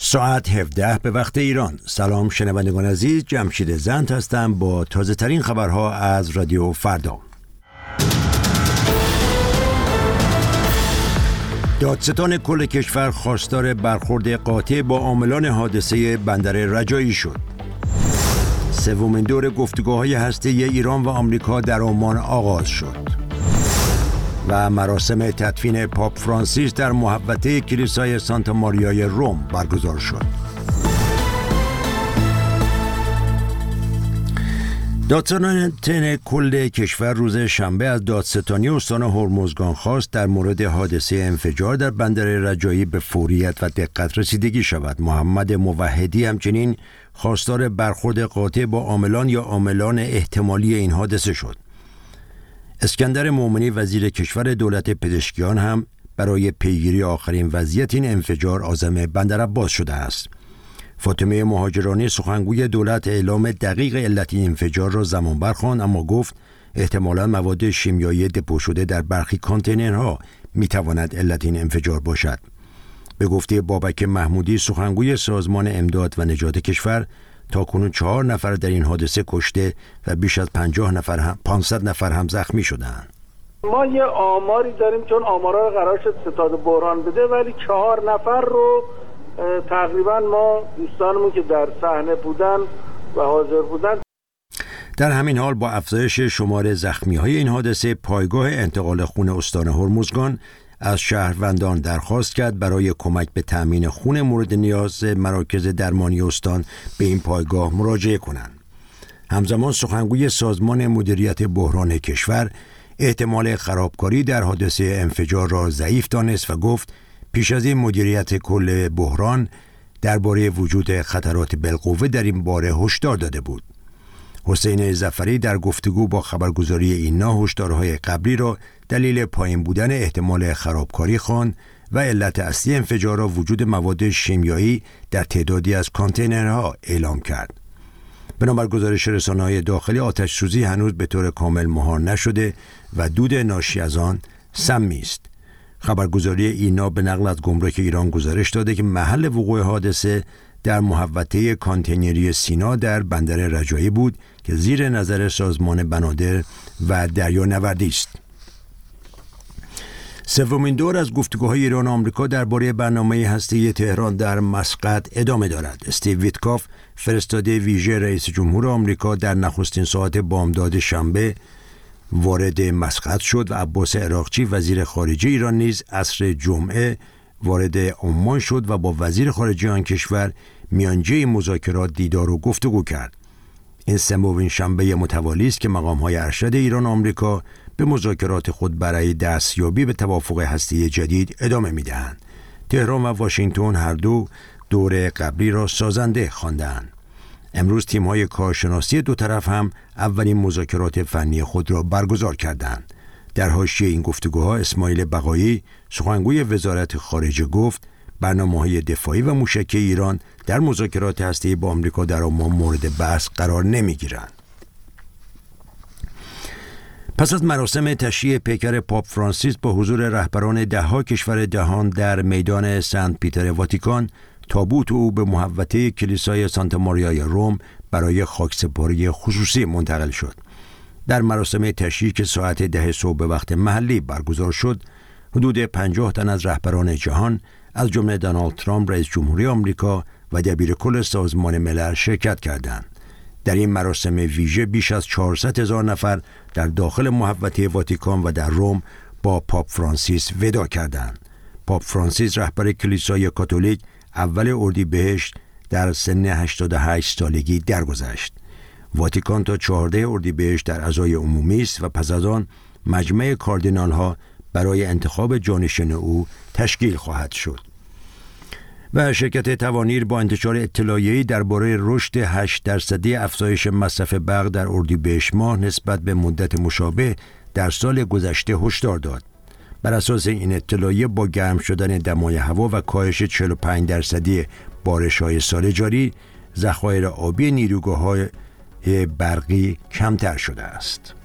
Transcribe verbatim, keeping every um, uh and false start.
ساعت هفده به وقت ایران. سلام شنوندگان عزیز، جمشید زند هستم با تازه ترین خبرها از رادیو فردا. دادستان کل کشور خواستار برخورد قاطع با عاملان حادثه بندر رجایی شد. سومین دور گفتگوهای هسته‌ای ایران و آمریکا در عمان آغاز شد و مراسم تدفین پاپ فرانسیس در محوطه کلیسای سانتا ماریای روم برگزار شد. دادستان کل کشور روز شنبه از دادستانی استان هرمزگان خواست در مورد حادثه انفجار در بندر رجایی به فوریت و دقت رسیدگی شود. محمد موحدی همچنین خواستار برخورد قاطع با عاملان یا عاملان احتمالی این حادثه شد. اسکندر مومنی وزیر کشور دولت پزشکیان هم برای پیگیری آخرین وضعیت این انفجار عازم بندر عباس شده است. فاطمه مهاجرانی سخنگوی دولت اعلام دقیق علت این انفجار را زمان بر خواند، اما گفت احتمالاً مواد شیمیایی دپو شده در برخی کانتینرها میتواند علت این انفجار باشد. به گفته بابک محمودی سخنگوی سازمان امداد و نجات کشور، تاکنون چهار نفر در این حادثه کشته و بیش از پنجاه نفر هم پانصد نفر هم زخمی شدند. ما یه آماری داریم چون آمارا رو قرار شد ستاد بحران بده، ولی چهار نفر رو تقریبا ما دوستانمون که در صحنه بودن و حاضر بودن. در همین حال با افزایش شمار زخمی‌های این حادثه، پایگاه انتقال خون استان هرمزگان از شهروندان درخواست کرد برای کمک به تأمین خون مورد نیاز مراکز درمانی استان به این پایگاه مراجعه کنند. همزمان سخنگوی سازمان مدیریت بحران کشور احتمال خرابکاری در حادثه انفجار را ضعیف دانست و گفت پیش از این مدیریت کل بحران درباره وجود خطرات بالقوه در این باره هشدار داده بود. حسین ظفری در گفتگو با خبرگزاری اینا هشدارهای قبلی را دلیل پایین بودن احتمال خرابکاری خواند و علت اصلی انفجار را وجود مواد شیمیایی در تعدادی از کانتینرها اعلام کرد. بنابر گزارش رسانه‌های داخلی، آتش سوزی هنوز به طور کامل مهار نشده و دود ناشی از آن سمی است. خبرگزاری اینا به نقل از گمرک ایران گزارش داده که محل وقوع حادثه در محوطه کانتینری سینا در بندر رجایی بود که زیر نظر سازمان بنادر و دریانوردی است. سومین دور از گفتگوهای ایران و آمریکا درباره برنامه هسته‌ای تهران در مسقط ادامه دارد. استیو ویتکاف، فرستاده ویژه رئیس جمهور آمریکا، در نخستین ساعت بامداد شنبه وارد مسقط شد و عباس عراقچی وزیر خارجه ایران نیز عصر جمعه وارد عمان شد و با وزیر خارجه آن کشور میانجه مذاکرات دیدار و گفتگو کرد. این سومین شنبه متوالی است که مقام‌های ارشد ایران و آمریکا به مذاکرات خود برای دستیابی به توافق هسته‌ای جدید ادامه می‌دهند. تهران و واشنگتن هر دو دور قبلی را سازنده خواندند. امروز تیم‌های کارشناسی دو طرف هم اولین مذاکرات فنی خود را برگزار کردند. در حاشیه این گفتگوها اسماعیل بقایی، سخنگوی وزارت خارجه، گفت برنامه‌های دفاعی و موشکی ایران در مذاکرات هسته‌ای با آمریکا در عمان مورد بحث قرار نمی‌گیرند. پس از مراسم تشییع پیکر پاپ فرانسیس با حضور رهبران ده‌ها کشور جهان در میدان سنت پیتر واتیکان، تابوت او به محوطه کلیسای سانتا ماریای روم برای خاکسپاری خصوصی منتقل شد. در مراسم تشییع که ساعت ده صبح به وقت محلی برگزار شد، حدود پنجاه تن از رهبران جهان از جمله دونالد ترامپ رئیس جمهوری آمریکا و دبیر کل سازمان ملل شرکت کردند. در این مراسم ویژه بیش از چهارصد هزار نفر در داخل محوطه واتیکان و در روم با پاپ فرانسیس وداع کردند. پاپ فرانسیس رهبر کلیسای کاتولیک اول اردیبهشت در سن هشتاد و هشت سالگی درگذشت. واتیکان تا چهارده اردیبهشت در عزای عمومی است و پس از آن مجمع کاردینال ها برای انتخاب جانشین او تشکیل خواهد شد. و شرکت توانیر با انتشار اطلاعیه‌ای درباره رشد هشت درصدی افزایش مصرف برق در اردیبهشت ماه نسبت به مدت مشابه در سال گذشته هشدار داد. بر اساس این اطلاعیه با گرم شدن دمای هوا و کاهش چهل و پنج درصدی بارش‌های سال جاری، ذخایر آبی نیروگاه‌های برقی کمتر شده است.